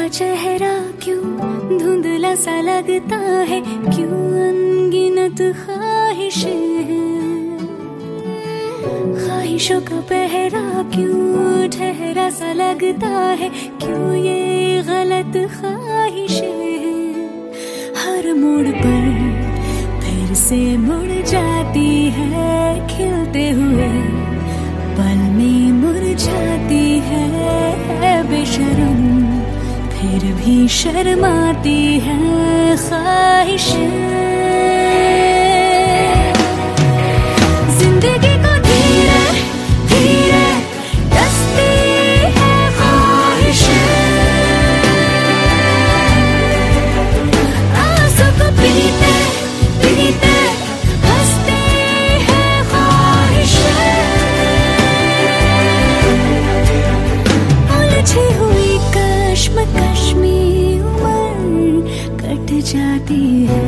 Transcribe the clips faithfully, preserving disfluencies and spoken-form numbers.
का चेहरा क्यों धुंधला सा लगता है, क्यों अनगिनत ख्वाहिशें हैं। ख्वाहिशों का पहरा क्यों ठहरा सा लगता है, क्यों ये गलत ख्वाहिशें हैं। हर मोड़ पर फिर से मुड़ जाती है, खिलते हुए पल में मुरझाती है। बेशर्म फिर भी शर्माती है ख्वाहिशें। जिंदगी को धीरे धीरे डसती है ख्वाहिशें। आंसू को पीते पीते हंसती है ख्वाहिशें। उलझी हुई कश्मकश में उम्र कट जाती है।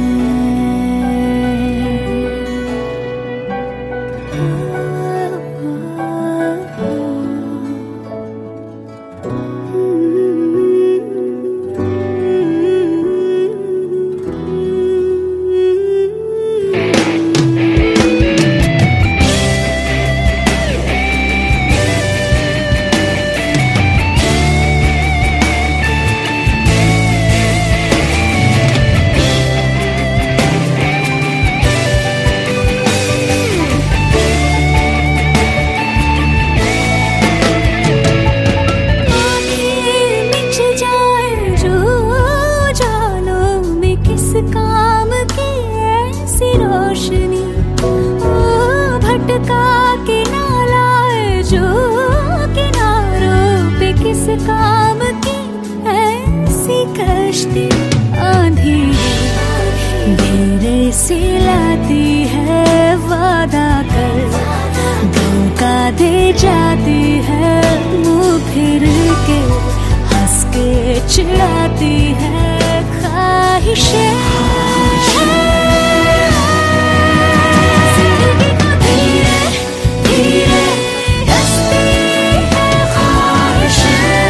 काम की ऐसी रोशनी ओ भटका के ना लाए जो किनारों पे, किस काम की ऐसी कश्ती। आंधी धीरे से लाती है वादा कर, धोखा दे जाती है मुंह फिर के, हंस के चिढ़ाती है ख्वाहिशें। जिंदगी को धीरे धीरे डसती है ख्वाहिशें।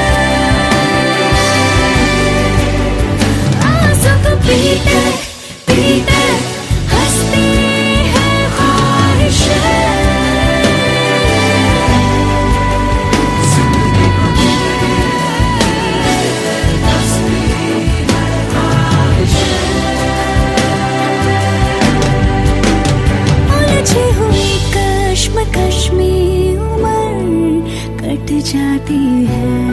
आंसू को पीते पीते हंसती है ख्वाहिशें। कश्मकश में उम्र कट जाती है।